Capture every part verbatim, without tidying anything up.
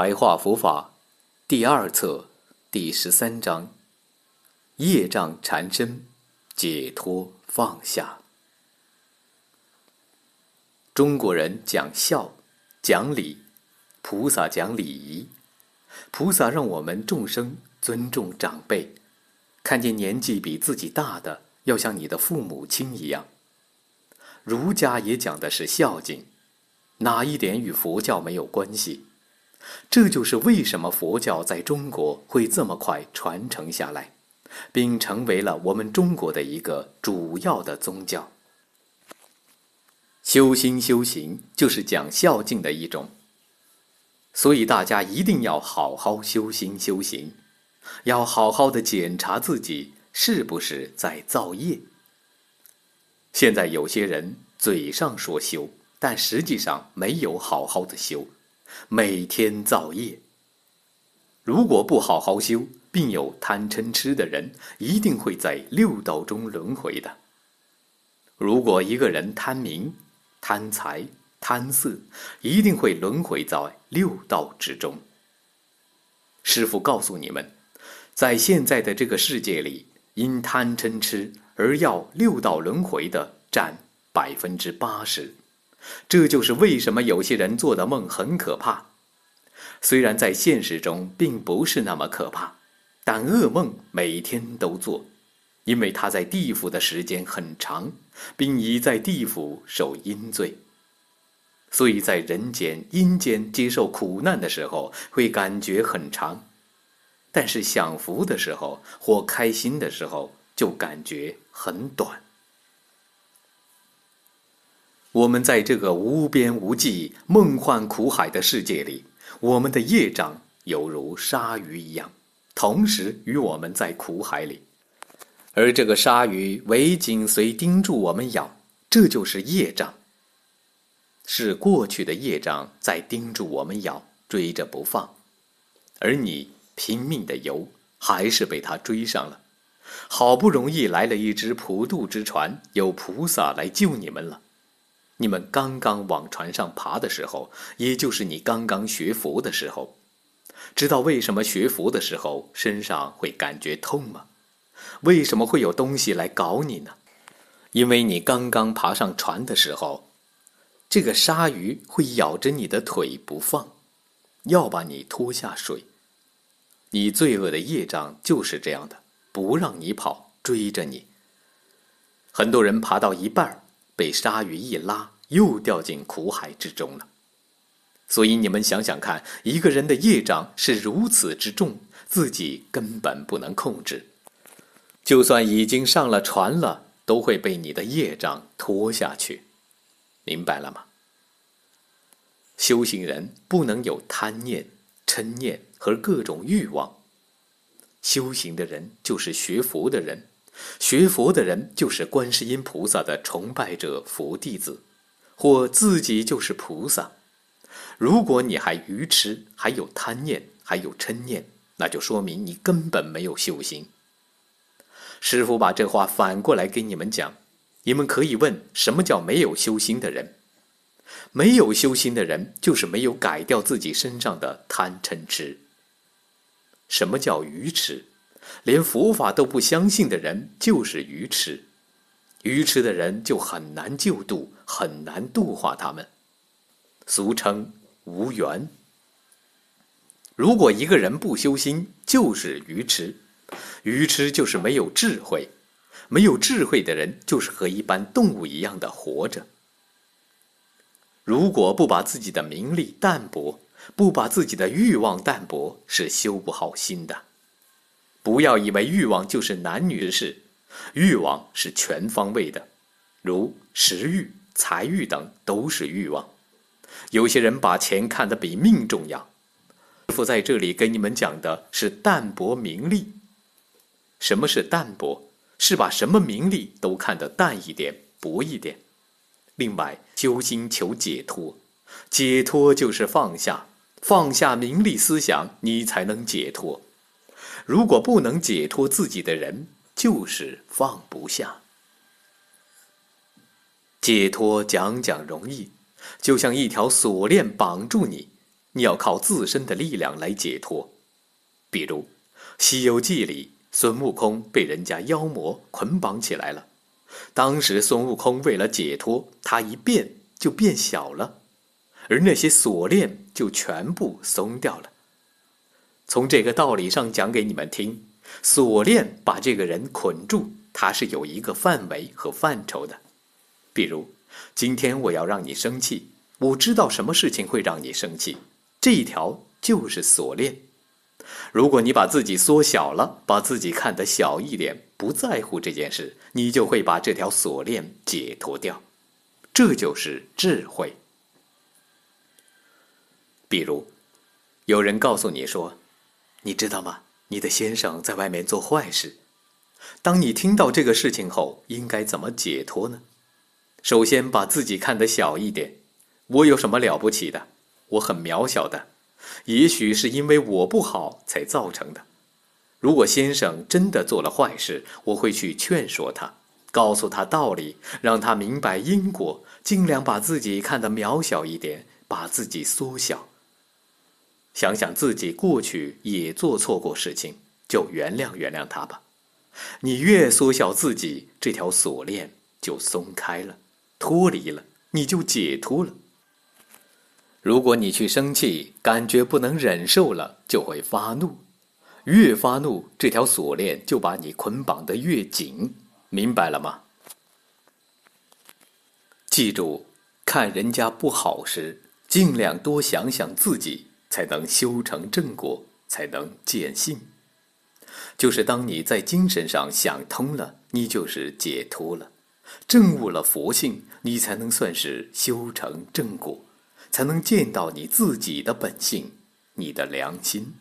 白话佛法第二册第十三章：业障缠身，解脱放下。中国人讲孝、讲礼，菩萨讲礼仪。菩萨让我们众生尊重长辈，看见年纪比自己大的，要像你的父母亲一样。儒家也讲的是孝敬，哪一点与佛教没有关系？这就是为什么佛教在中国会这么快传承下来，并成为了我们中国的一个主要的宗教。修心修行就是讲孝敬的一种，所以大家一定要好好修心修行，要好好的检查自己是不是在造业。现在有些人嘴上说修，但实际上没有好好的修，每天造业。如果不好好修，并有贪嗔痴的人，一定会在六道中轮回的。如果一个人贪名、贪财、贪色，一定会轮回在六道之中。师父告诉你们，在现在的这个世界里，因贪嗔痴而要六道轮回的占百分之八十。这就是为什么有些人做的梦很可怕。虽然在现实中并不是那么可怕，但噩梦每天都做，因为他在地府的时间很长，并已在地府受阴罪。所以在人间、阴间接受苦难的时候会感觉很长，但是享福的时候或开心的时候就感觉很短。我们在这个无边无际、梦幻苦海的世界里，我们的业障犹如鲨鱼一样，同时与我们在苦海里。而这个鲨鱼为紧随盯住我们咬，这就是业障。是过去的业障在盯住我们咬，追着不放。而你拼命的游，还是被它追上了。好不容易来了一只普渡之船，有菩萨来救你们了。你们刚刚往船上爬的时候，也就是你刚刚学佛的时候。知道为什么学佛的时候身上会感觉痛吗？为什么会有东西来搞你呢？因为你刚刚爬上船的时候，这个鲨鱼会咬着你的腿不放，要把你拖下水。你罪恶的业障就是这样的，不让你跑，追着你。很多人爬到一半，被鲨鱼一拉，又掉进苦海之中了。所以你们想想看，一个人的业障是如此之重，自己根本不能控制。就算已经上了船了，都会被你的业障拖下去。明白了吗？修行人不能有贪念、嗔念和各种欲望。修行的人就是学佛的人，学佛的人就是观世音菩萨的崇拜者佛弟子，或自己就是菩萨。如果你还愚痴，还有贪念，还有嗔念，那就说明你根本没有修行。师父把这话反过来给你们讲，你们可以问，什么叫没有修心的人？没有修心的人就是没有改掉自己身上的贪嗔痴。什么叫愚痴？连佛法都不相信的人就是愚痴。愚痴的人就很难救度，很难度化他们，俗称无缘。如果一个人不修心，就是愚痴。愚痴就是没有智慧，没有智慧的人就是和一般动物一样的活着。如果不把自己的名利淡薄，不把自己的欲望淡薄，是修不好心的。不要以为欲望就是男女之事，欲望是全方位的，如食欲、财欲等都是欲望。有些人把钱看得比命重要。师父在这里跟你们讲的是淡泊名利。什么是淡泊？是把什么名利都看得淡一点、薄一点。另外，修心求解脱，解脱就是放下，放下名利思想，你才能解脱。如果不能解脱自己的人，就是放不下。解脱讲讲容易，就像一条锁链绑住你， 你要靠自身的力量来解脱。比如《西游记》里，孙悟空被人家妖魔捆绑起来了，当时孙悟空为了解脱，他一变就变小了，而那些锁链就全部松掉了。从这个道理上讲给你们听，锁链把这个人捆住，它是有一个范围和范畴的。比如，今天我要让你生气，我知道什么事情会让你生气，这一条就是锁链。如果你把自己缩小了，把自己看得小一点，不在乎这件事，你就会把这条锁链解脱掉。这就是智慧。比如，有人告诉你说，你知道吗？你的先生在外面做坏事。当你听到这个事情后，应该怎么解脱呢？首先把自己看得小一点，我有什么了不起的？我很渺小的，也许是因为我不好才造成的。如果先生真的做了坏事，我会去劝说他，告诉他道理，让他明白因果，尽量把自己看得渺小一点，把自己缩小。想想自己过去也做错过事情，就原谅原谅他吧。你越缩小自己，这条锁链就松开了，脱离了，你就解脱了。如果你去生气，感觉不能忍受了，就会发怒。越发怒，这条锁链就把你捆绑得越紧，明白了吗？记住，看人家不好时，尽量多想想自己，才能修成正果，才能见性。就是当你在精神上想通了，你就是解脱了，证悟了佛性，你才能算是修成正果，才能见到你自己的本性，你的良心。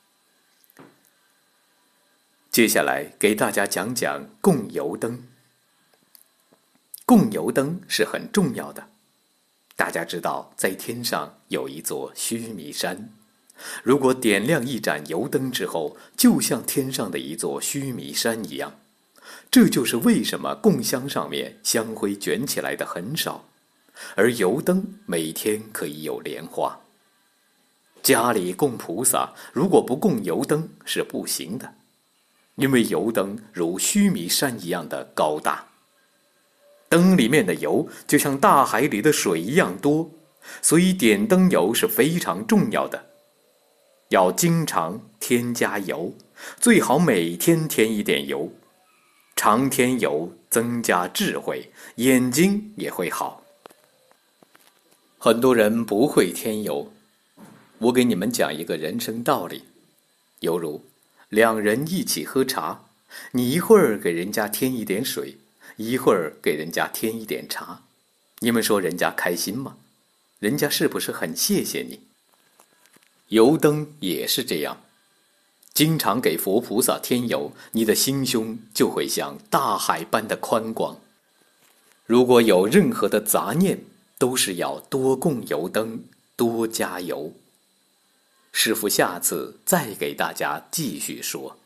接下来给大家讲讲供油灯。供油灯是很重要的。大家知道，在天上有一座须弥山，如果点亮一盏油灯之后，就像天上的一座须弥山一样。这就是为什么供香上面香灰卷起来的很少，而油灯每天可以有莲花。家里供菩萨，如果不供油灯是不行的，因为油灯如须弥山一样的高大。灯里面的油就像大海里的水一样多，所以点灯油是非常重要的。要经常添加油，最好每天添一点油。常添油增加智慧，眼睛也会好。很多人不会添油，我给你们讲一个人生道理，犹如两人一起喝茶，你一会儿给人家添一点水，一会儿给人家添一点茶，你们说人家开心吗？人家是不是很谢谢你？油灯也是这样，经常给佛菩萨添油，你的心胸就会像大海般的宽广。如果有任何的杂念，都是要多供油灯，多加油。师父下次再给大家继续说。